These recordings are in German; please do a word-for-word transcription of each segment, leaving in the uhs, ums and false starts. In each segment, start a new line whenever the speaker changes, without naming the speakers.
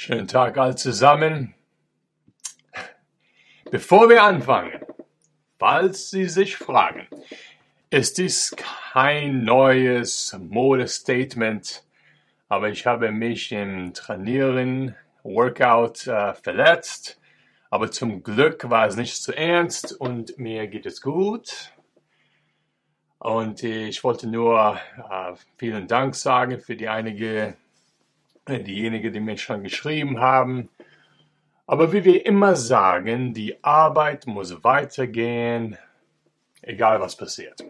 Schönen Tag alle zusammen. Bevor wir anfangen, falls Sie sich fragen, ist dies kein neues Modestatement, aber ich habe mich im Trainieren, Workout äh, verletzt, aber zum Glück war es nicht zu ernst und mir geht es gut. Und ich wollte nur äh, vielen Dank sagen für die einige diejenigen, die mir schon geschrieben haben. Aber wie wir immer sagen, die Arbeit muss weitergehen, egal was passiert.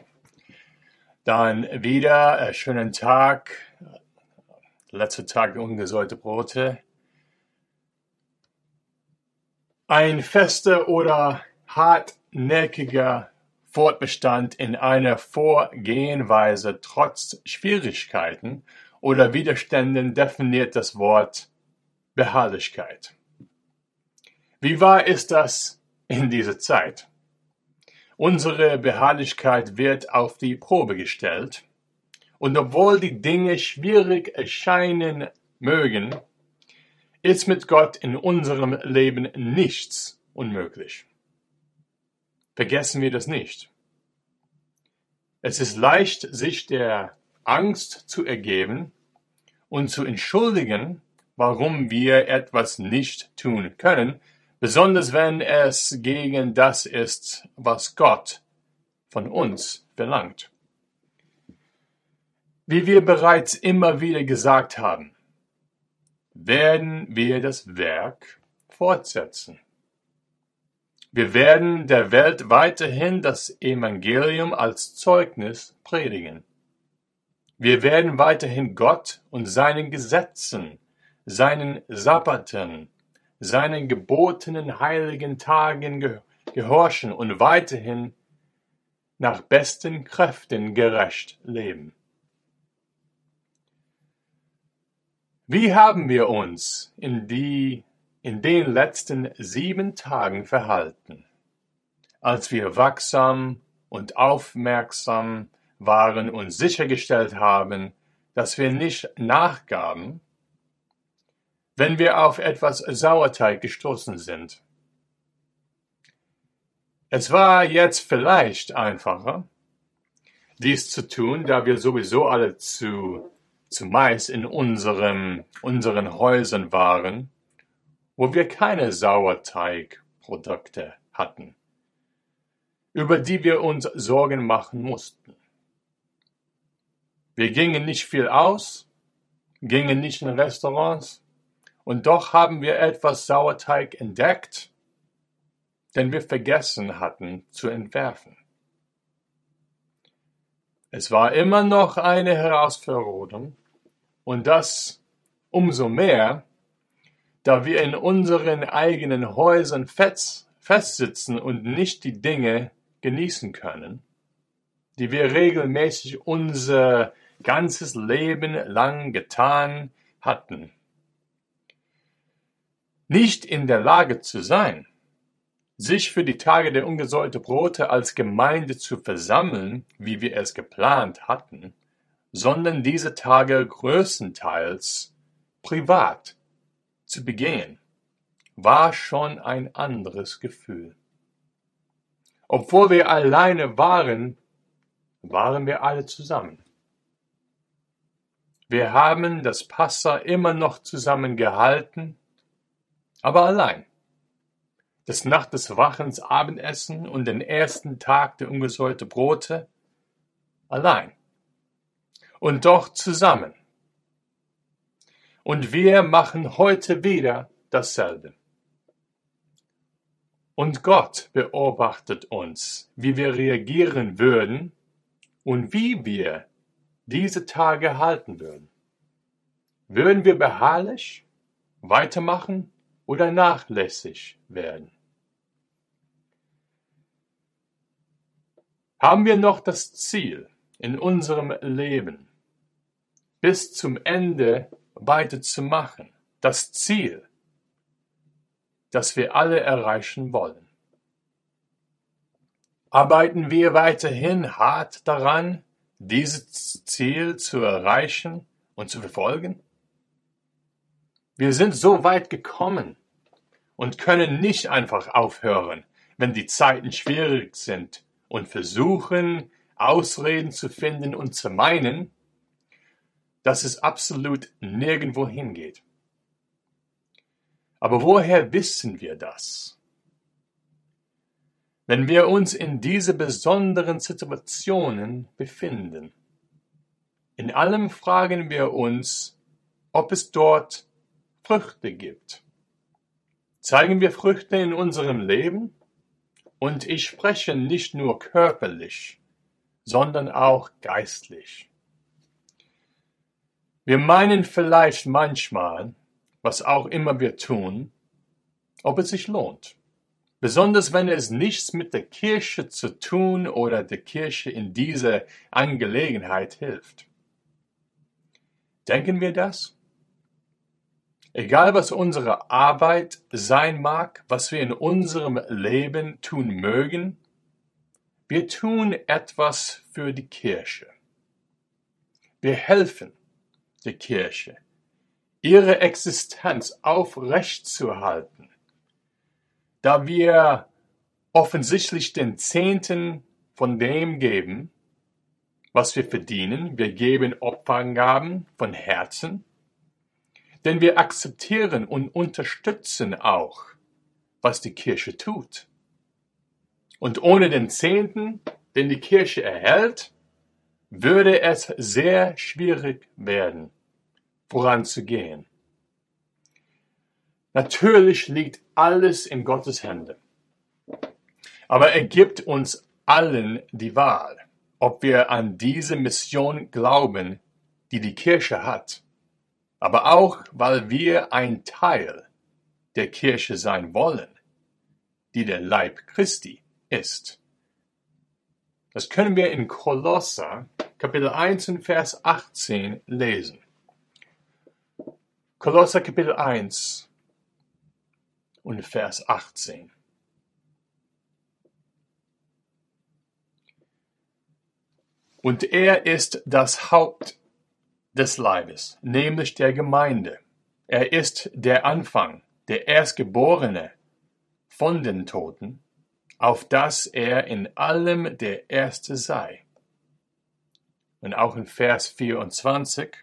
Dann wieder einen schönen Tag, letzter Tag der ungesäuerten Brote. Ein fester oder hartnäckiger Fortbestand in einer Vorgehensweise trotz Schwierigkeiten oder Widerständen definiert das Wort Beharrlichkeit. Wie wahr ist das in dieser Zeit? Unsere Beharrlichkeit wird auf die Probe gestellt, und obwohl die Dinge schwierig erscheinen mögen, ist mit Gott in unserem Leben nichts unmöglich. Vergessen wir das nicht. Es ist leicht, sich der Angst zu ergeben und zu entschuldigen, warum wir etwas nicht tun können, besonders wenn es gegen das ist, was Gott von uns verlangt. Wie wir bereits immer wieder gesagt haben, werden wir das Werk fortsetzen. Wir werden der Welt weiterhin das Evangelium als Zeugnis predigen. Wir werden weiterhin Gott und seinen Gesetzen, seinen Sabbaten, seinen gebotenen heiligen Tagen gehorchen und weiterhin nach besten Kräften gerecht leben. Wie haben wir uns in, die, in den letzten sieben Tagen verhalten, als wir wachsam und aufmerksam waren und sichergestellt haben, dass wir nicht nachgaben, wenn wir auf etwas Sauerteig gestoßen sind? Es war jetzt vielleicht einfacher, dies zu tun, da wir sowieso alle zu, zumeist in unserem, unseren Häusern waren, wo wir keine Sauerteigprodukte hatten, über die wir uns Sorgen machen mussten. Wir gingen nicht viel aus, gingen nicht in Restaurants, und doch haben wir etwas Sauerteig entdeckt, den wir vergessen hatten zu entwerfen. Es war immer noch eine Herausforderung, und das umso mehr, da wir in unseren eigenen Häusern fest, festsitzen und nicht die Dinge genießen können, die wir regelmäßig unser ganzes Leben lang getan hatten. Nicht in der Lage zu sein, sich für die Tage der ungesäuerten Brote als Gemeinde zu versammeln, wie wir es geplant hatten, sondern diese Tage größtenteils privat zu begehen, war schon ein anderes Gefühl. Obwohl wir alleine waren, waren wir alle zusammen. Wir haben das Passa immer noch zusammen gehalten, aber allein. Das Nacht des Wachens Abendessen und den ersten Tag der ungesäuerten Brote allein. Und doch zusammen. Und wir machen heute wieder dasselbe. Und Gott beobachtet uns, wie wir reagieren würden und wie wir diese Tage halten würden. Würden wir beharrlich weitermachen oder nachlässig werden? Haben wir noch das Ziel in unserem Leben, bis zum Ende weiterzumachen? Das Ziel, das wir alle erreichen wollen. Arbeiten wir weiterhin hart daran, dieses Ziel zu erreichen und zu verfolgen? Wir sind so weit gekommen und können nicht einfach aufhören, wenn die Zeiten schwierig sind und versuchen, Ausreden zu finden und zu meinen, dass es absolut nirgendwo hingeht. Aber woher wissen wir das? Wenn wir uns in diese besonderen Situationen befinden. In allem fragen wir uns, ob es dort Früchte gibt. Zeigen wir Früchte in unserem Leben? Und ich spreche nicht nur körperlich, sondern auch geistlich. Wir meinen vielleicht manchmal, was auch immer wir tun, ob es sich lohnt. Besonders wenn es nichts mit der Kirche zu tun oder der Kirche in dieser Angelegenheit hilft. Denken wir das? Egal was unsere Arbeit sein mag, was wir in unserem Leben tun mögen, wir tun etwas für die Kirche. Wir helfen der Kirche, ihre Existenz aufrechtzuerhalten, da wir offensichtlich den Zehnten von dem geben, was wir verdienen. Wir geben Opfergaben von Herzen, denn wir akzeptieren und unterstützen auch, was die Kirche tut. Und ohne den Zehnten, den die Kirche erhält, würde es sehr schwierig werden, voranzugehen. Natürlich liegt alles in Gottes Hände. Aber er gibt uns allen die Wahl, ob wir an diese Mission glauben, die die Kirche hat, aber auch, weil wir ein Teil der Kirche sein wollen, die der Leib Christi ist. Das können wir in Kolosser, Kapitel eins und Vers achtzehn lesen. Kolosser, Kapitel eins und Vers achtzehn. Und er ist das Haupt des Leibes, nämlich der Gemeinde. Er ist der Anfang, der Erstgeborene von den Toten, auf dass er in allem der Erste sei. Und auch in Vers vierundzwanzig.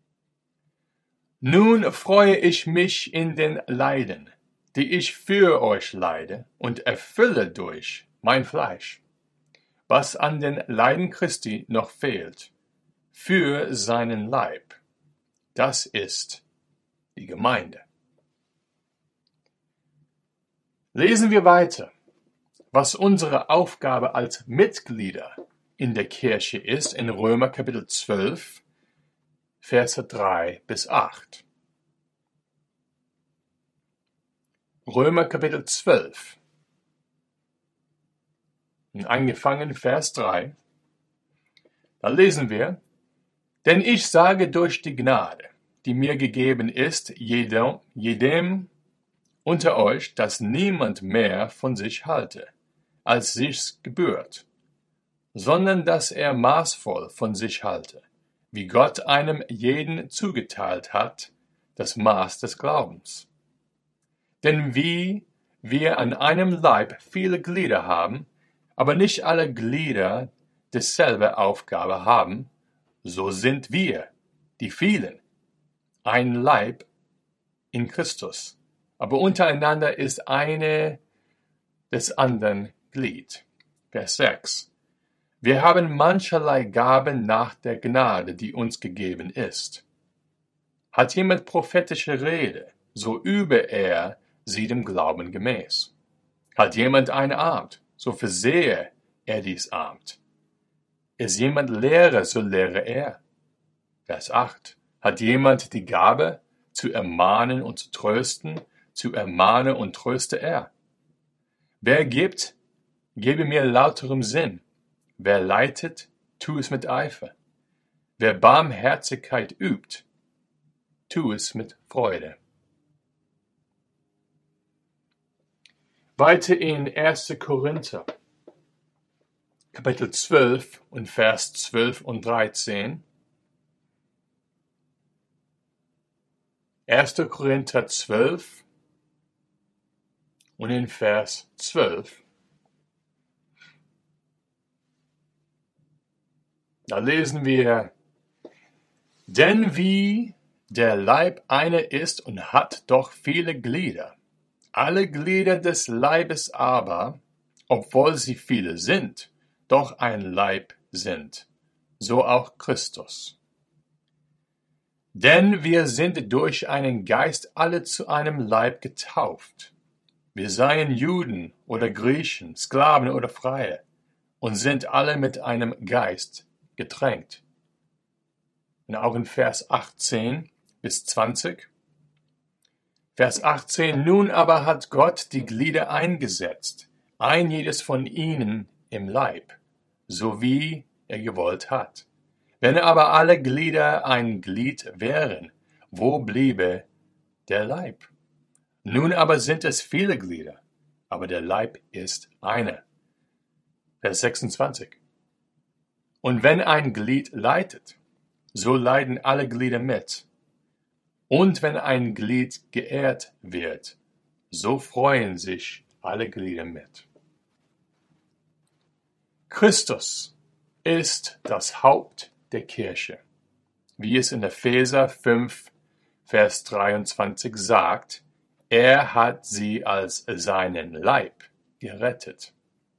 Nun freue ich mich in den Leiden, die ich für euch leide, und erfülle durch mein Fleisch, was an den Leiden Christi noch fehlt, für seinen Leib. Das ist die Gemeinde. Lesen wir weiter, was unsere Aufgabe als Mitglieder in der Kirche ist, in Römer Kapitel zwölf, Verse drei bis acht. Römer Kapitel zwölf. Und angefangen Vers drei. Da lesen wir, denn ich sage durch die Gnade, die mir gegeben ist, jedem, jedem unter euch, dass niemand mehr von sich halte, als sich's gebührt, sondern dass er maßvoll von sich halte, wie Gott einem jeden zugeteilt hat, das Maß des Glaubens. Denn wie wir an einem Leib viele Glieder haben, aber nicht alle Glieder dieselbe Aufgabe haben, so sind wir, die vielen, ein Leib in Christus, aber untereinander ist eine des anderen Glied. Vers sechs. Wir haben mancherlei Gaben nach der Gnade, die uns gegeben ist. Hat jemand prophetische Rede, so übe er sie dem Glauben gemäß. Hat jemand ein Amt, so versehe er dies Amt. Ist jemand Lehrer, so lehre er. Vers acht. Hat jemand die Gabe, zu ermahnen und zu trösten, zu ermahne und tröste er. Wer gibt, gebe mir lauterem Sinn. Wer leitet, tu es mit Eifer. Wer Barmherzigkeit übt, tu es mit Freude. Weiter in erster Korinther, Kapitel zwölf und Vers zwölf und dreizehn. erster Korinther zwölf und in Vers zwölf. Da lesen wir: Denn wie der Leib einer ist und hat doch viele Glieder, alle Glieder des Leibes aber, obwohl sie viele sind, doch ein Leib sind, so auch Christus. Denn wir sind durch einen Geist alle zu einem Leib getauft. Wir seien Juden oder Griechen, Sklaven oder Freie, und sind alle mit einem Geist getränkt. Und auch in Vers achtzehn bis zwanzig. Vers achtzehn: Nun aber hat Gott die Glieder eingesetzt, ein jedes von ihnen im Leib, so wie er gewollt hat. Wenn aber alle Glieder ein Glied wären, wo bliebe der Leib? Nun aber sind es viele Glieder, aber der Leib ist einer. Vers sechsundzwanzig. Und wenn ein Glied leidet, so leiden alle Glieder mit. Und wenn ein Glied geehrt wird, so freuen sich alle Glieder mit. Christus ist das Haupt der Kirche, wie es in Epheser fünf, Vers dreiundzwanzig sagt. Er hat sie als seinen Leib gerettet.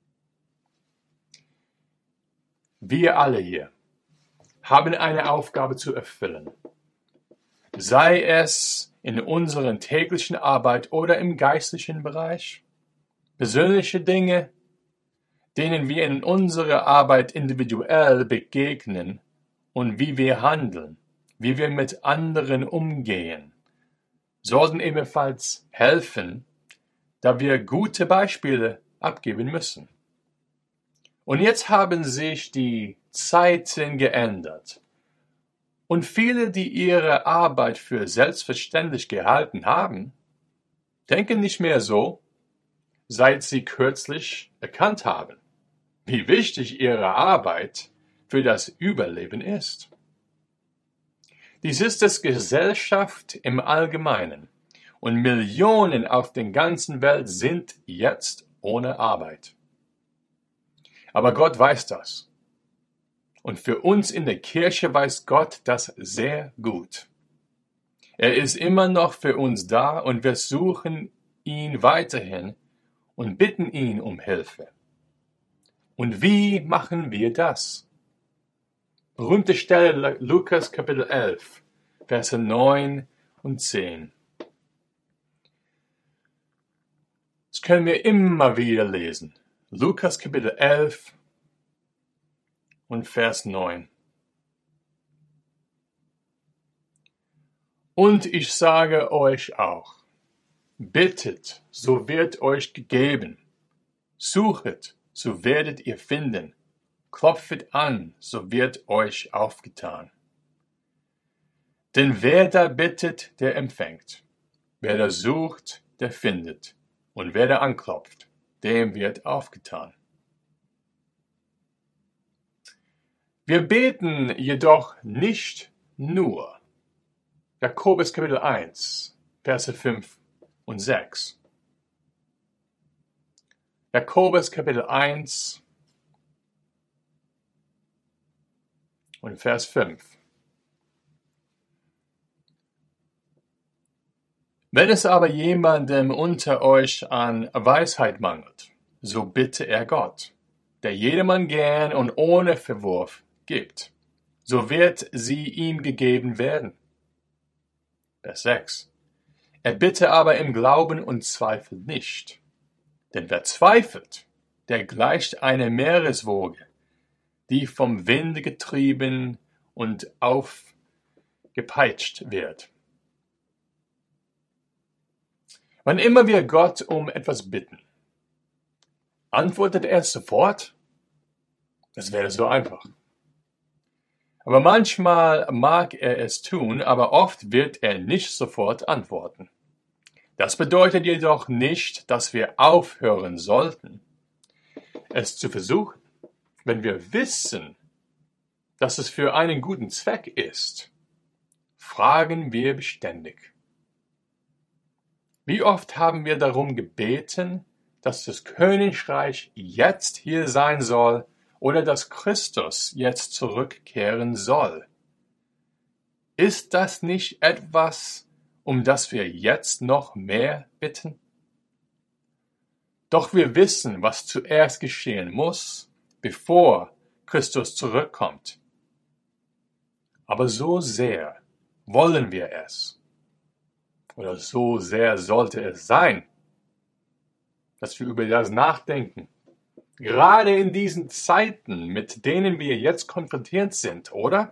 Wir alle hier haben eine Aufgabe zu erfüllen, sei es in unserer täglichen Arbeit oder im geistlichen Bereich. Persönliche Dinge, denen wir in unserer Arbeit individuell begegnen und wie wir handeln, wie wir mit anderen umgehen, sollten ebenfalls helfen, da wir gute Beispiele abgeben müssen. Und jetzt haben sich die Zeiten geändert. Und viele, die ihre Arbeit für selbstverständlich gehalten haben, denken nicht mehr so, seit sie kürzlich erkannt haben, wie wichtig ihre Arbeit für das Überleben ist. Dies ist es Gesellschaft im Allgemeinen, und Millionen auf der ganzen Welt sind jetzt ohne Arbeit. Aber Gott weiß das. Und für uns in der Kirche weiß Gott das sehr gut. Er ist immer noch für uns da und wir suchen ihn weiterhin und bitten ihn um Hilfe. Und wie machen wir das? Berühmte Stelle Lukas Kapitel elf, Verse neun und zehn. Das können wir immer wieder lesen. Lukas Kapitel elf und Vers neun. Und ich sage euch auch, bittet, so wird euch gegeben. Suchet, so werdet ihr finden. Klopfet an, so wird euch aufgetan. Denn wer da bittet, der empfängt. Wer da sucht, der findet. Und wer da anklopft, dem wird aufgetan. Wir beten jedoch nicht nur. Jakobus Kapitel eins, Verse fünf und sechs. Jakobus Kapitel eins und Vers fünf. Wenn es aber jemandem unter euch an Weisheit mangelt, so bitte er Gott, der jedermann gern und ohne Verwurf gibt, so wird sie ihm gegeben werden. Vers sechs. Er bitte aber im Glauben und zweifelt nicht. Denn wer zweifelt, der gleicht einer Meereswoge, die vom Winde getrieben und aufgepeitscht wird. Wann immer wir Gott um etwas bitten, antwortet er sofort? Das wäre so einfach. Aber manchmal mag er es tun, aber oft wird er nicht sofort antworten. Das bedeutet jedoch nicht, dass wir aufhören sollten, es zu versuchen. Wenn wir wissen, dass es für einen guten Zweck ist, fragen wir beständig. Wie oft haben wir darum gebeten, dass das Königreich jetzt hier sein soll oder dass Christus jetzt zurückkehren soll? Ist das nicht etwas, um das wir jetzt noch mehr bitten? Doch wir wissen, was zuerst geschehen muss, bevor Christus zurückkommt. Aber so sehr wollen wir es, oder so sehr sollte es sein, dass wir über das nachdenken. Gerade in diesen Zeiten, mit denen wir jetzt konfrontiert sind, oder?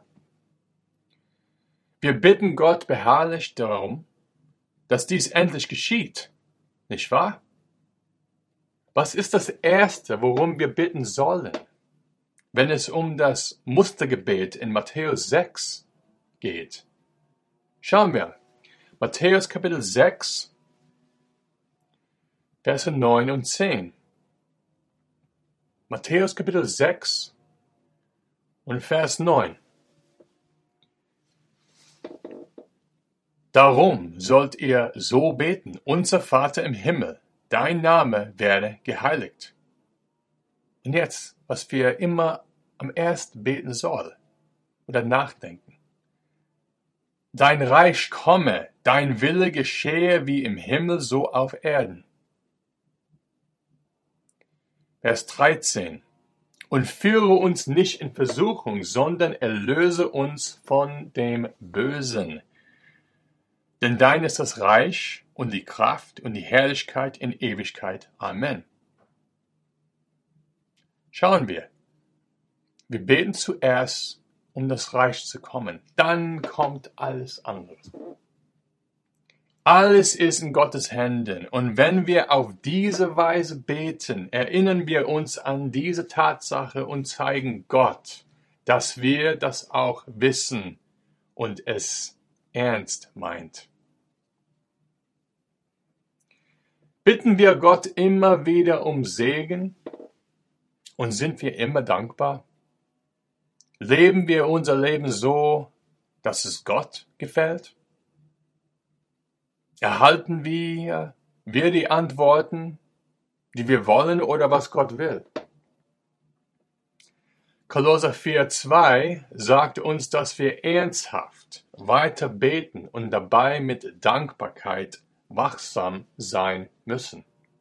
Wir bitten Gott beharrlich darum, dass dies endlich geschieht, nicht wahr? Was ist das Erste, worum wir bitten sollen, wenn es um das Mustergebet in Matthäus sechs geht? Schauen wir. Matthäus Kapitel sechs, Verse neun und zehn. Matthäus Kapitel sechs und Vers neun. Darum sollt ihr so beten: Unser Vater im Himmel, dein Name werde geheiligt. Und jetzt, was wir immer am ersten beten sollen oder nachdenken. Dein Reich komme, dein Wille geschehe wie im Himmel so auf Erden. Vers dreizehn. Und führe uns nicht in Versuchung, sondern erlöse uns von dem Bösen. Denn dein ist das Reich und die Kraft und die Herrlichkeit in Ewigkeit. Amen. Schauen wir. Wir beten zuerst, um das Reich zu kommen. Dann kommt alles andere. Alles ist in Gottes Händen. Und wenn wir auf diese Weise beten, erinnern wir uns an diese Tatsache und zeigen Gott, dass wir das auch wissen und es ernst meint. Bitten wir Gott immer wieder um Segen und sind wir immer dankbar? Leben wir unser Leben so, dass es Gott gefällt? Erhalten wir, wir die Antworten, die wir wollen oder was Gott will? Kolosser vier zwei sagt uns, dass wir ernsthaft weiter beten und dabei mit Dankbarkeit wachsam sein müssen.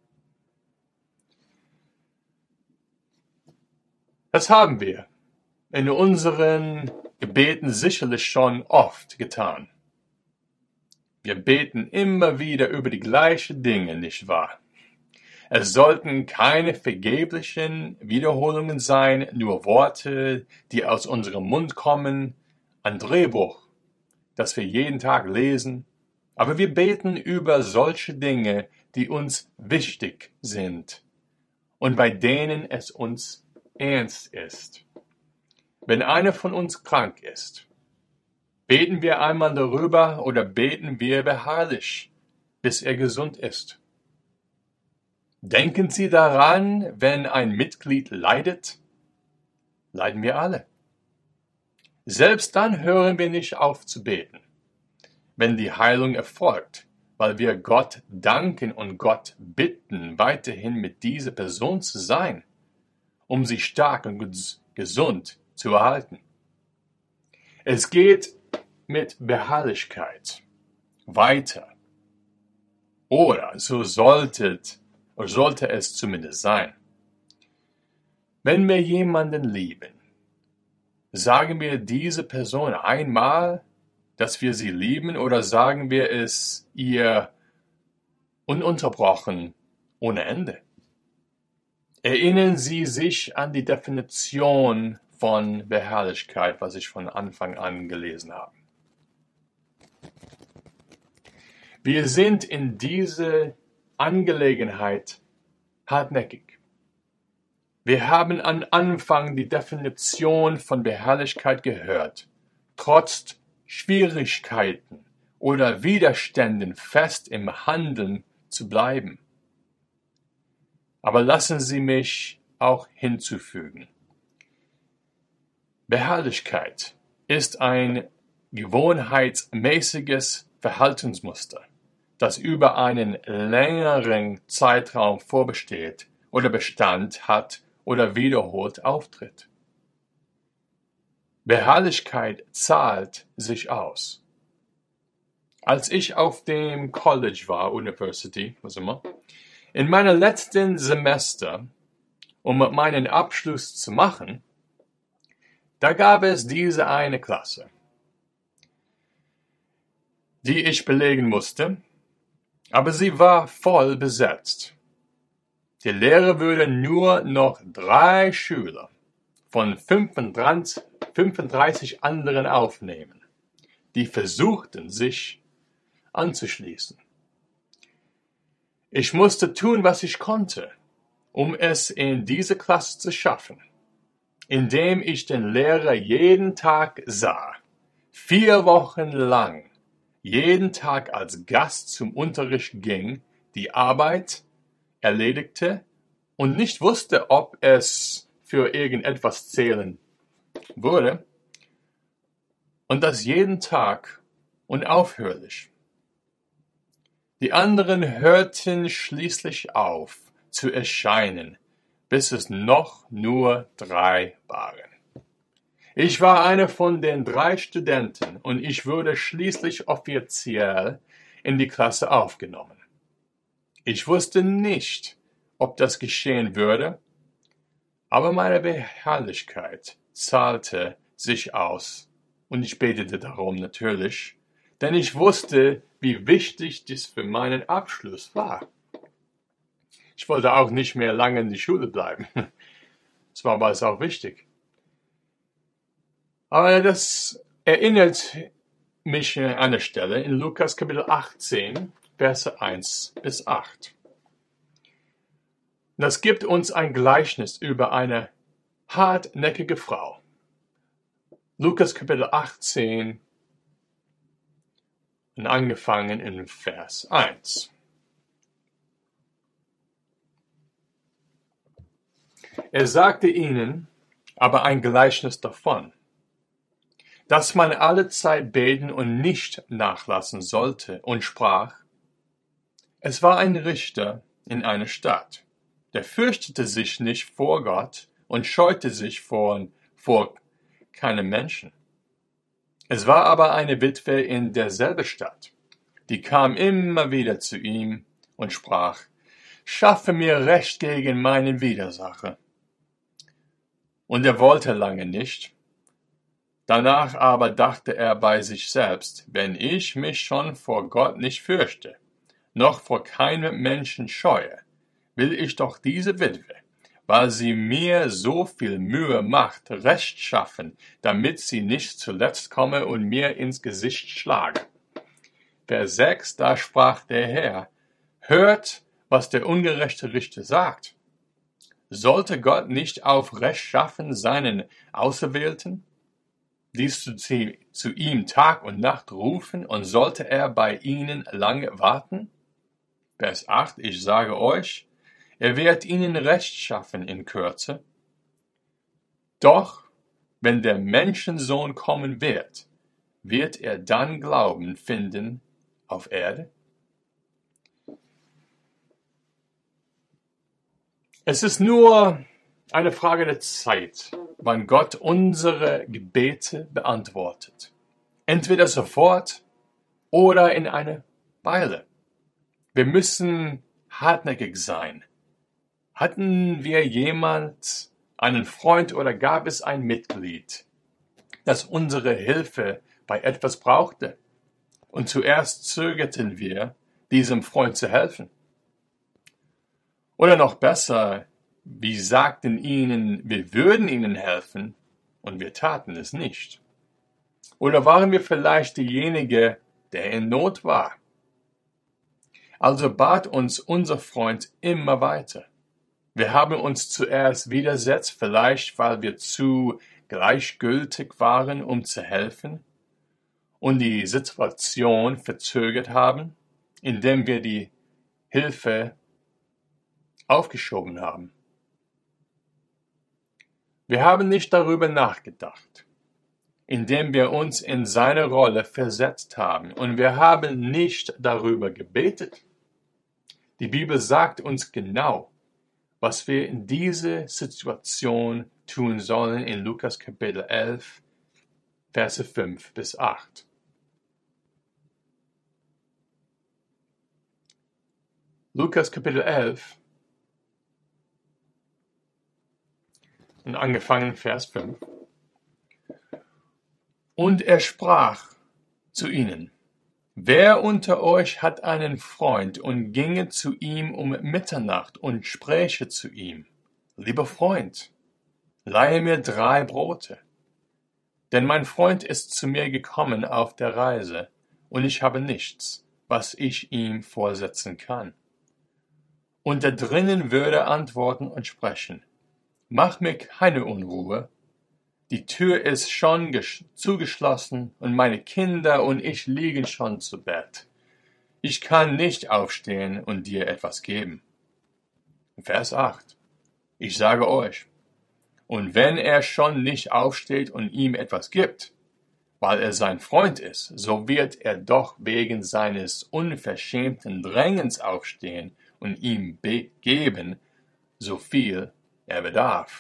Das haben wir in unseren Gebeten sicherlich schon oft getan. Wir beten immer wieder über die gleichen Dinge, nicht wahr? Es sollten keine vergeblichen Wiederholungen sein, nur Worte, die aus unserem Mund kommen, ein Drehbuch, das wir jeden Tag lesen. Aber wir beten über solche Dinge, die uns wichtig sind und bei denen es uns ernst ist. Wenn einer von uns krank ist, beten wir einmal darüber oder beten wir beharrlich, bis er gesund ist. Denken Sie daran, wenn ein Mitglied leidet, leiden wir alle. Selbst dann hören wir nicht auf zu beten, wenn die Heilung erfolgt, weil wir Gott danken und Gott bitten, weiterhin mit dieser Person zu sein, um sie stark und gesund zu erhalten. Es geht mit Beharrlichkeit weiter. Oder so solltet, oder sollte es zumindest sein. Wenn wir jemanden lieben, sagen wir diese Person einmal, dass wir sie lieben, oder sagen wir es ihr ununterbrochen ohne Ende? Erinnern Sie sich an die Definition von Beharrlichkeit, was ich von Anfang an gelesen habe. Wir sind in dieser Angelegenheit hartnäckig. Wir haben am Anfang die Definition von Beharrlichkeit gehört. Trotz Schwierigkeiten oder Widerständen fest im Handeln zu bleiben. Aber lassen Sie mich auch hinzufügen. Beharrlichkeit ist ein gewohnheitsmäßiges Verhaltensmuster, das über einen längeren Zeitraum vorbesteht oder Bestand hat oder wiederholt auftritt. Beharrlichkeit zahlt sich aus. Als ich auf dem College war, University, was immer, in meinem letzten Semester, um meinen Abschluss zu machen, da gab es diese eine Klasse, die ich belegen musste, aber sie war voll besetzt. Die Lehrer würde nur noch drei Schüler von fünfunddreißig anderen aufnehmen, die versuchten, sich anzuschließen. Ich musste tun, was ich konnte, um es in diese Klasse zu schaffen, indem ich den Lehrer jeden Tag sah, vier Wochen lang, jeden Tag als Gast zum Unterricht ging, die Arbeit erledigte und nicht wusste, ob es für irgendetwas zählen würde, und das jeden Tag unaufhörlich. Die anderen hörten schließlich auf zu erscheinen, bis es noch nur drei waren. Ich war einer von den drei Studenten und ich wurde schließlich offiziell in die Klasse aufgenommen. Ich wusste nicht, ob das geschehen würde, aber meine Beharrlichkeit zahlte sich aus und ich betete darum natürlich, denn ich wusste, wie wichtig dies für meinen Abschluss war. Ich wollte auch nicht mehr lange in die Schule bleiben. Zwar war es auch wichtig. Aber das erinnert mich an eine Stelle in Lukas Kapitel achtzehn, Verse eins bis acht. Das gibt uns ein Gleichnis über eine hartnäckige Frau. Lukas Kapitel achtzehn, und angefangen in Vers eins. Er sagte ihnen aber ein Gleichnis davon, dass man alle Zeit beten und nicht nachlassen sollte, und sprach: Es war ein Richter in einer Stadt, der fürchtete sich nicht vor Gott und scheute sich vor, vor keinem Menschen. Es war aber eine Witwe in derselben Stadt, die kam immer wieder zu ihm und sprach: Schaffe mir Recht gegen meinen Widersacher. Und er wollte lange nicht. Danach aber dachte er bei sich selbst: Wenn ich mich schon vor Gott nicht fürchte, noch vor keinem Menschen scheue, will ich doch diese Witwe, weil sie mir so viel Mühe macht, Recht schaffen, damit sie nicht zuletzt komme und mir ins Gesicht schlage. Vers sechs, da sprach der Herr: Hört, was der ungerechte Richter sagt. Sollte Gott nicht auf Recht schaffen seinen Auserwählten, die zu, zu ihm Tag und Nacht rufen, und sollte er bei ihnen lange warten? Vers acht, ich sage euch, er wird ihnen Recht schaffen in Kürze. Doch, wenn der Menschensohn kommen wird, wird er dann Glauben finden auf Erde? Es ist nur eine Frage der Zeit, wann Gott unsere Gebete beantwortet. Entweder sofort oder in einer Weile. Wir müssen hartnäckig sein. Hatten wir jemand, einen Freund, oder gab es ein Mitglied, das unsere Hilfe bei etwas brauchte? Und zuerst zögerten wir, diesem Freund zu helfen. Oder noch besser, wir sagten ihnen, wir würden ihnen helfen, und wir taten es nicht. Oder waren wir vielleicht derjenige, der in Not war? Also bat uns unser Freund immer weiter. Wir haben uns zuerst widersetzt, vielleicht weil wir zu gleichgültig waren, um zu helfen, und die Situation verzögert haben, indem wir die Hilfe aufgeschoben haben. Wir haben nicht darüber nachgedacht, indem wir uns in seine Rolle versetzt haben. Und wir haben nicht darüber gebetet. Die Bibel sagt uns genau, was wir in dieser Situation tun sollen in Lukas Kapitel elf, Verse fünf bis acht. Lukas Kapitel elf und angefangen Vers fünf. Und er sprach zu ihnen: Wer unter euch hat einen Freund und ginge zu ihm um Mitternacht und spräche zu ihm: Lieber Freund, leihe mir drei Brote, denn mein Freund ist zu mir gekommen auf der Reise, und ich habe nichts, was ich ihm vorsetzen kann. Und der drinnen würde antworten und sprechen: Mach mir keine Unruhe, die Tür ist schon zugeschlossen und meine Kinder und ich liegen schon zu Bett. Ich kann nicht aufstehen und dir etwas geben. Vers acht. Ich sage euch, und wenn er schon nicht aufsteht und ihm etwas gibt, weil er sein Freund ist, so wird er doch wegen seines unverschämten Drängens aufstehen und ihm geben, so viel er bedarf.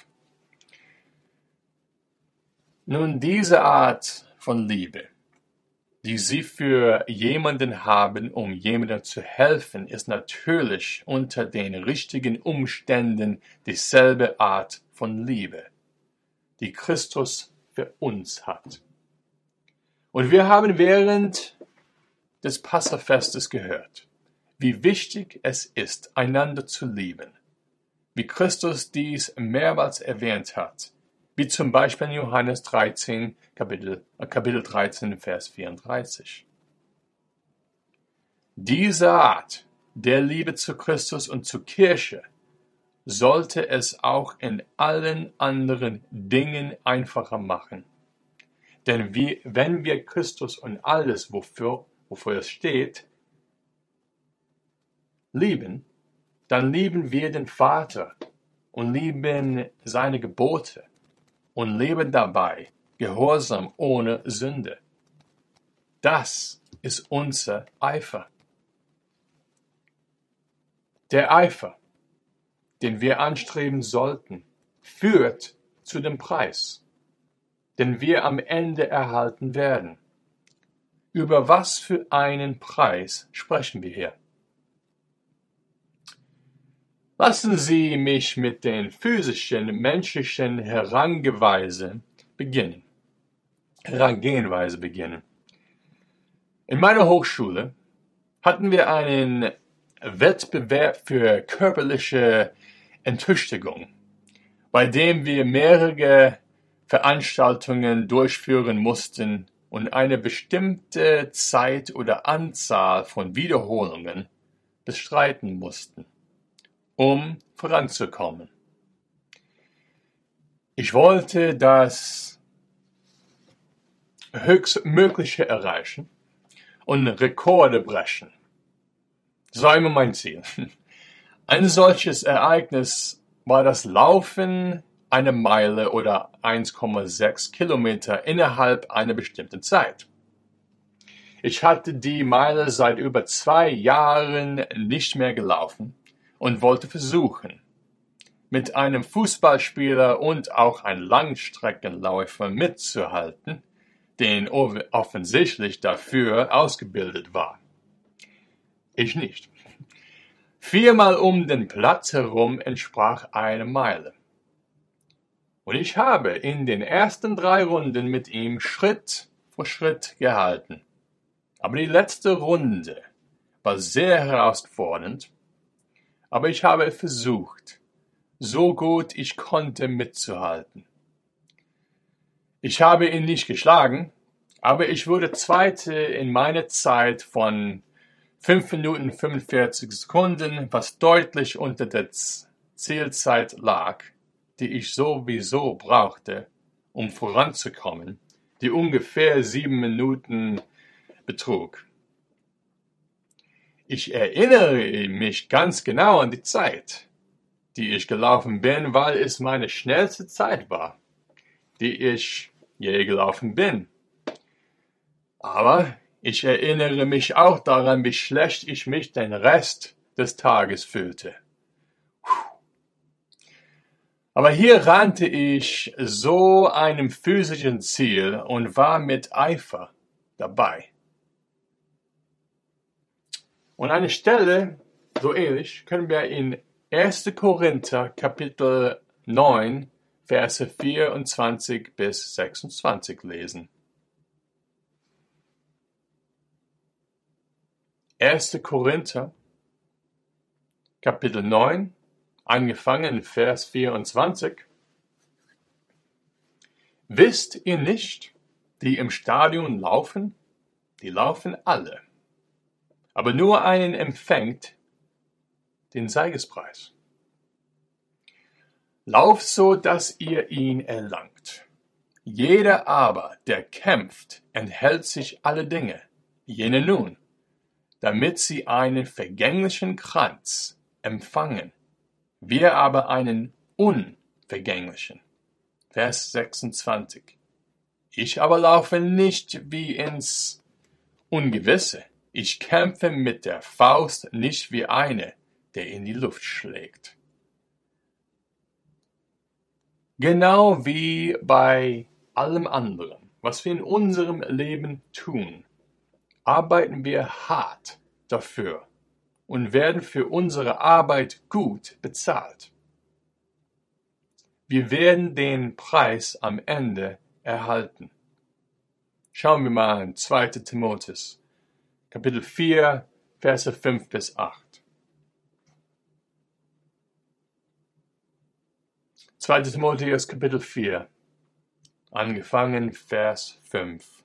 Nun, diese Art von Liebe, die Sie für jemanden haben, um jemandem zu helfen, ist natürlich unter den richtigen Umständen dieselbe Art von Liebe, die Christus für uns hat. Und wir haben während des Passafestes gehört, wie wichtig es ist, einander zu lieben, wie Christus dies mehrmals erwähnt hat, wie zum Beispiel in Johannes dreizehn, Kapitel, Kapitel dreizehn, Vers vierunddreißig. Diese Art der Liebe zu Christus und zur Kirche sollte es auch in allen anderen Dingen einfacher machen. Denn wie, wenn wir Christus und alles, wofür, wofür es steht, lieben, dann lieben wir den Vater und lieben seine Gebote und leben dabei gehorsam ohne Sünde. Das ist unser Eifer. Der Eifer, den wir anstreben sollten, führt zu dem Preis, den wir am Ende erhalten werden. Über was für einen Preis sprechen wir hier? Lassen Sie mich mit den physischen, menschlichen Herangeweise beginnen. Herangehenweise beginnen. In meiner Hochschule hatten wir einen Wettbewerb für körperliche Ertüchtigung, bei dem wir mehrere Veranstaltungen durchführen mussten und eine bestimmte Zeit oder Anzahl von Wiederholungen bestreiten mussten, um voranzukommen. Ich wollte das Höchstmögliche erreichen und Rekorde brechen. Das war immer mein Ziel. Ein solches Ereignis war das Laufen einer Meile oder eins Komma sechs Kilometer innerhalb einer bestimmten Zeit. Ich hatte die Meile seit über zwei Jahren nicht mehr gelaufen und wollte versuchen, mit einem Fußballspieler und auch einem Langstreckenläufer mitzuhalten, den offensichtlich dafür ausgebildet war. Ich nicht. Viermal um den Platz herum entsprach eine Meile. Und ich habe in den ersten drei Runden mit ihm Schritt für Schritt gehalten. Aber die letzte Runde war sehr herausfordernd. Aber ich habe versucht, so gut ich konnte mitzuhalten. Ich habe ihn nicht geschlagen, aber ich wurde Zweite in meiner Zeit von fünf Minuten fünfundvierzig Sekunden, was deutlich unter der Zielzeit lag, die ich sowieso brauchte, um voranzukommen, die ungefähr sieben Minuten betrug. Ich erinnere mich ganz genau an die Zeit, die ich gelaufen bin, weil es meine schnellste Zeit war, die ich je gelaufen bin. Aber ich erinnere mich auch daran, wie schlecht ich mich den Rest des Tages fühlte. Aber hier rannte ich so einem physischen Ziel und war mit Eifer dabei. Und eine Stelle, so ähnlich, können wir in erster Korinther Kapitel neun, Verse vierundzwanzig bis sechsundzwanzig lesen. erster Korinther Kapitel neun, angefangen in Vers vierundzwanzig. Wisst ihr nicht, die im Stadion laufen? Die laufen alle. Aber nur einen empfängt den Siegespreis. Lauft so, dass ihr ihn erlangt. Jeder aber, der kämpft, enthält sich alle Dinge, jene nun, damit sie einen vergänglichen Kranz empfangen, wir aber einen unvergänglichen. Vers sechsundzwanzig. Ich aber laufe nicht wie ins Ungewisse. Ich kämpfe mit der Faust nicht wie einer, der in die Luft schlägt. Genau wie bei allem anderen, was wir in unserem Leben tun, arbeiten wir hart dafür und werden für unsere Arbeit gut bezahlt. Wir werden den Preis am Ende erhalten. Schauen wir mal in zweiter Timotheus, Kapitel vier, Verse fünf bis acht. zweiter Timotheus, Kapitel vier, angefangen Vers fünf.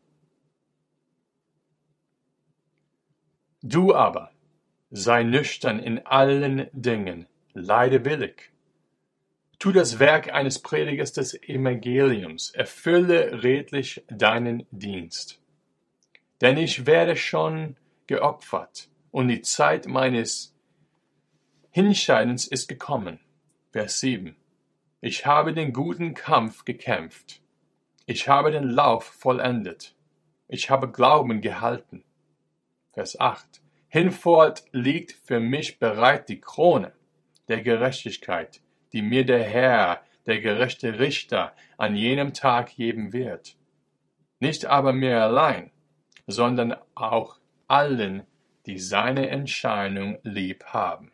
Du aber, sei nüchtern in allen Dingen, leide willig. Tu das Werk eines Predigers des Evangeliums, erfülle redlich deinen Dienst. Denn ich werde schon geopfert, und die Zeit meines Hinscheidens ist gekommen. Vers sieben. Ich habe den guten Kampf gekämpft. Ich habe den Lauf vollendet. Ich habe Glauben gehalten. Vers acht. Hinfort liegt für mich bereit die Krone der Gerechtigkeit, die mir der Herr, der gerechte Richter, an jenem Tag geben wird. Nicht aber mir allein, sondern auch allen, die seine Erscheinung lieb haben.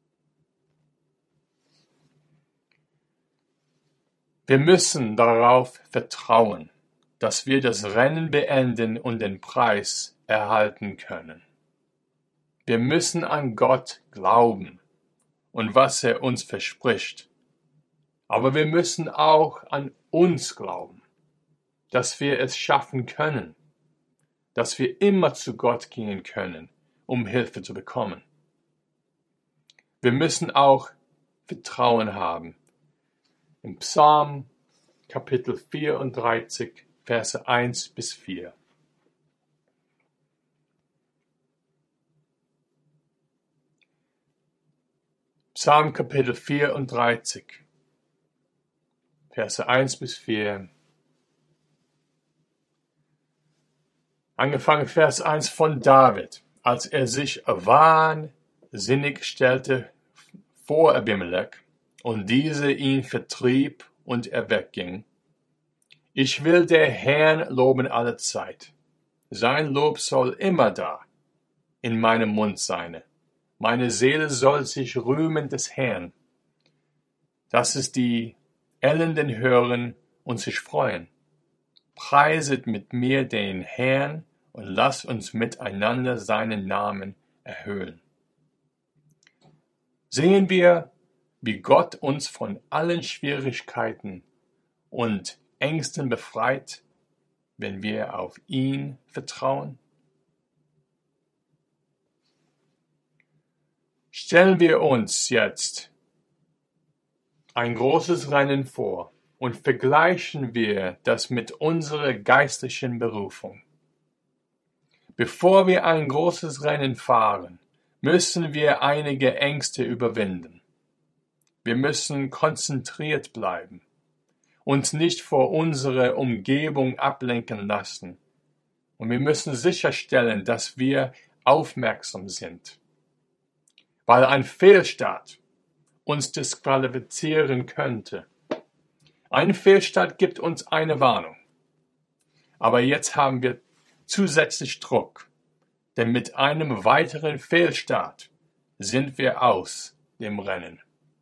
Wir müssen darauf vertrauen, dass wir das Rennen beenden und den Preis erhalten können. Wir müssen an Gott glauben und was er uns verspricht. Aber wir müssen auch an uns glauben, dass wir es schaffen können, dass wir immer zu Gott gehen können, um Hilfe zu bekommen. Wir müssen auch Vertrauen haben. Im Psalm Kapitel vierunddreißig, Verse eins bis vier. Psalm Kapitel vierunddreißig, Verse eins bis vier. Angefangen Vers eins von David, als er sich wahnsinnig stellte vor Abimelech und diese ihn vertrieb und er wegging. Ich will der Herrn loben alle Zeit. Sein Lob soll immer da in meinem Mund sein. Meine Seele soll sich rühmen des Herrn. Dass es die Elenden hören und sich freuen. Preiset mit mir den Herrn und lasst uns miteinander seinen Namen erhöhen. Sehen wir, wie Gott uns von allen Schwierigkeiten und Ängsten befreit, wenn wir auf ihn vertrauen? Stellen wir uns jetzt ein großes Rennen vor und vergleichen wir das mit unserer geistlichen Berufung. Bevor wir ein großes Rennen fahren, müssen wir einige Ängste überwinden. Wir müssen konzentriert bleiben uns nicht vor unsere Umgebung ablenken lassen. Und wir müssen sicherstellen, dass wir aufmerksam sind. Weil ein Fehlstart uns disqualifizieren könnte. Ein Fehlstart gibt uns eine Warnung. Aber jetzt haben wir zusätzlich Druck. Denn mit einem weiteren Fehlstart sind wir aus dem Rennen.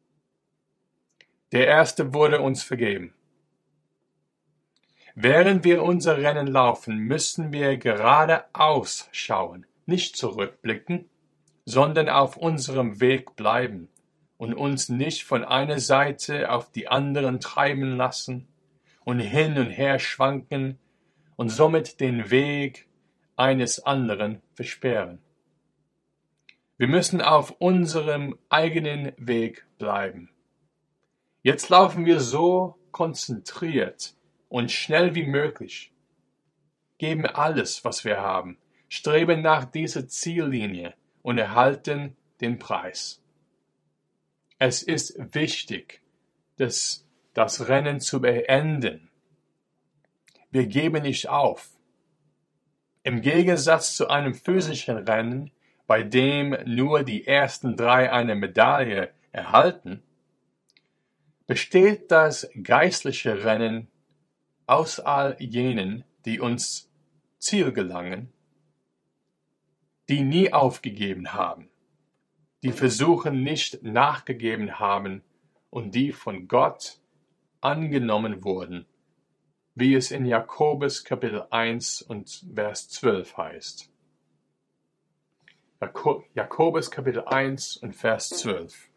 Der erste wurde uns vergeben. Während wir unser Rennen laufen, müssen wir geradeaus schauen, nicht zurückblicken, sondern auf unserem Weg bleiben und uns nicht von einer Seite auf die anderen treiben lassen und hin und her schwanken und somit den Weg eines anderen versperren. Wir müssen auf unserem eigenen Weg bleiben. Jetzt laufen wir so konzentriert und schnell wie möglich, geben alles, was wir haben, streben nach dieser Ziellinie und erhalten den Preis. Es ist wichtig, das, das Rennen zu beenden. Wir geben nicht auf. Im Gegensatz zu einem physischen Rennen, bei dem nur die ersten drei eine Medaille erhalten, besteht das geistliche Rennen aus all jenen, die uns Ziel gelangen, die nie aufgegeben haben, die Versuchen nicht nachgegeben haben und die von Gott angenommen wurden, wie es in Jakobus Kapitel eins und Vers zwölf heißt. Jakob, Jakobus Kapitel eins und Vers zwölf.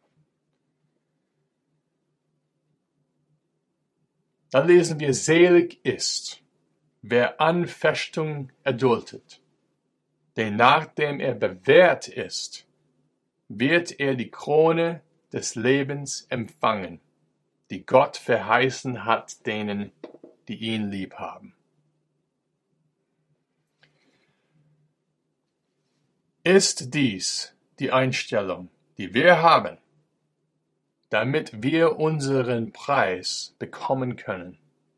Da lesen wir, selig ist, wer Anfechtung erduldet, denn nachdem er bewährt ist, wird er die Krone des Lebens empfangen, die Gott verheißen hat denen, die ihn lieb haben. Ist dies die Einstellung, die wir haben, damit wir unseren Preis bekommen können?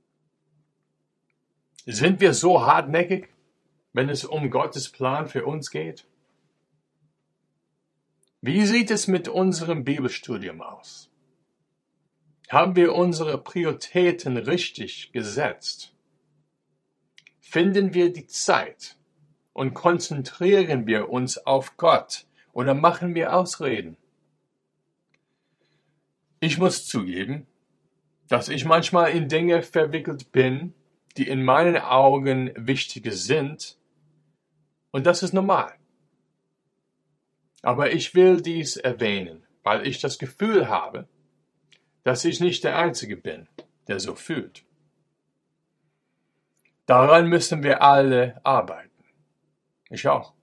Sind wir so hartnäckig, wenn es um Gottes Plan für uns geht? Wie sieht es mit unserem Bibelstudium aus? Haben wir unsere Prioritäten richtig gesetzt? Finden wir die Zeit und konzentrieren wir uns auf Gott oder machen wir Ausreden? Ich muss zugeben, dass ich manchmal in Dinge verwickelt bin, die in meinen Augen wichtiger sind, und das ist normal. Aber ich will dies erwähnen, weil ich das Gefühl habe, dass ich nicht der Einzige bin, der so fühlt. Daran müssen wir alle arbeiten. Ich auch.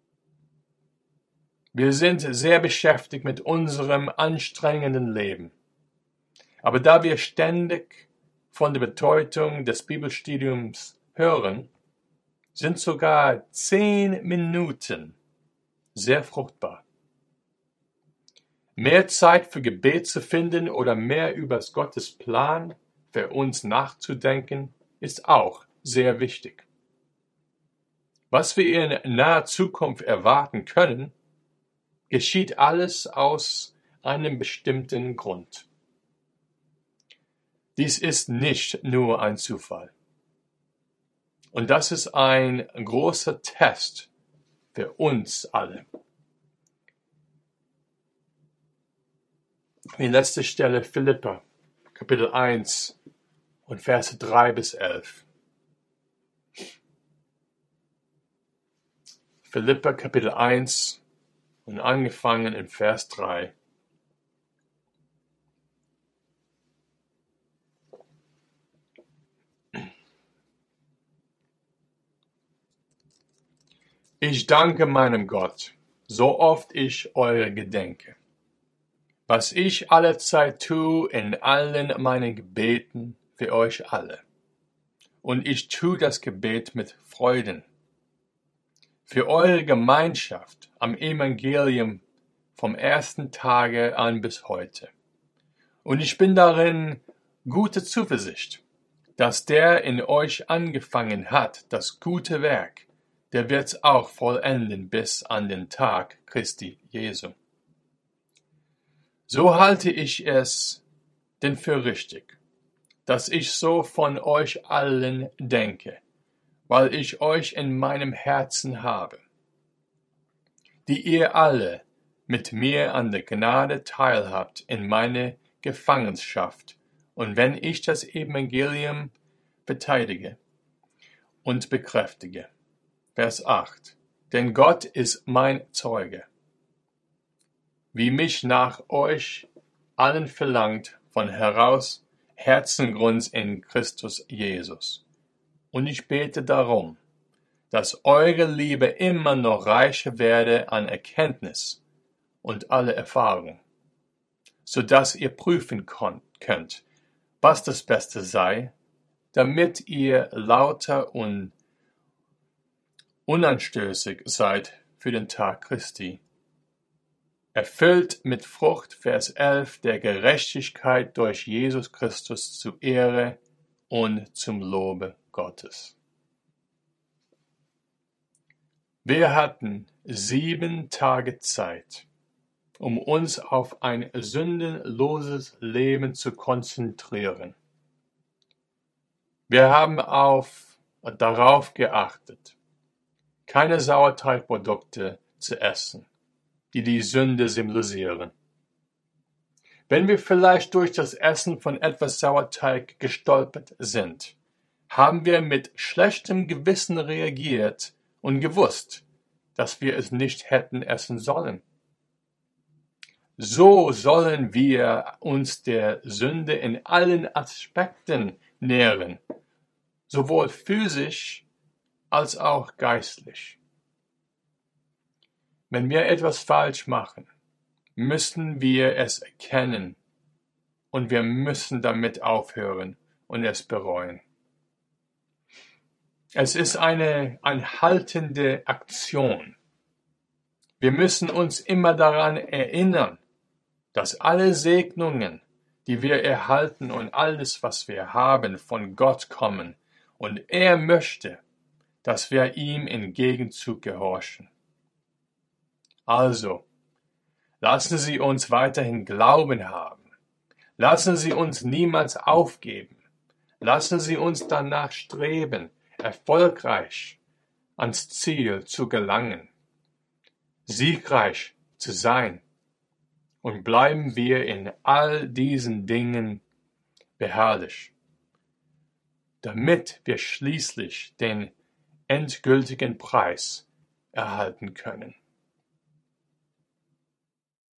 Wir sind sehr beschäftigt mit unserem anstrengenden Leben. Aber da wir ständig von der Bedeutung des Bibelstudiums hören, sind sogar zehn Minuten sehr fruchtbar. Mehr Zeit für Gebet zu finden oder mehr über Gottes Plan für uns nachzudenken, ist auch sehr wichtig. Was wir in naher Zukunft erwarten können, geschieht alles aus einem bestimmten Grund. Dies ist nicht nur ein Zufall. Und das ist ein großer Test für uns alle. Die letzte Stelle Philipper, Kapitel eins und Verse drei bis elf. Philipper, Kapitel eins und angefangen in Vers drei. Ich danke meinem Gott, so oft ich eure gedenke, was ich allezeit tue in allen meinen Gebeten für euch alle. Und ich tue das Gebet mit Freuden, für eure Gemeinschaft am Evangelium vom ersten Tage an bis heute. Und ich bin darin gute Zuversicht, dass der in euch angefangen hat, das gute Werk, der wird's auch vollenden bis an den Tag Christi Jesu. So halte ich es denn für richtig, dass ich so von euch allen denke, weil ich euch in meinem Herzen habe, die ihr alle mit mir an der Gnade teilhabt in meine Gefangenschaft, und wenn ich das Evangelium verteidige und bekräftige. Vers acht. Denn Gott ist mein Zeuge, wie mich nach euch allen verlangt von heraus Herzengrunds in Christus Jesus. Und ich bete darum, dass eure Liebe immer noch reicher werde an Erkenntnis und alle Erfahrung, so dass ihr prüfen könnt, was das Beste sei, damit ihr lauter und unanstößig seid für den Tag Christi, erfüllt mit Frucht, Vers elf, der Gerechtigkeit durch Jesus Christus zur Ehre und zum Lobe Gottes. Wir hatten sieben Tage Zeit, um uns auf ein sündenloses Leben zu konzentrieren. Wir haben auf, darauf geachtet, keine Sauerteigprodukte zu essen, die die Sünde symbolisieren. Wenn wir vielleicht durch das Essen von etwas Sauerteig gestolpert sind, haben wir mit schlechtem Gewissen reagiert und gewusst, dass wir es nicht hätten essen sollen. So sollen wir uns der Sünde in allen Aspekten nähren, sowohl physisch als auch geistlich. Wenn wir etwas falsch machen, müssen wir es erkennen und wir müssen damit aufhören und es bereuen. Es ist eine anhaltende Aktion. Wir müssen uns immer daran erinnern, dass alle Segnungen, die wir erhalten und alles, was wir haben, von Gott kommen und er möchte, dass wir ihm im Gegenzug gehorchen. Also, lassen Sie uns weiterhin Glauben haben. Lassen Sie uns niemals aufgeben. Lassen Sie uns danach streben, erfolgreich ans Ziel zu gelangen, siegreich zu sein. Und bleiben wir in all diesen Dingen beharrlich, damit wir schließlich den endgültigen Preis erhalten können.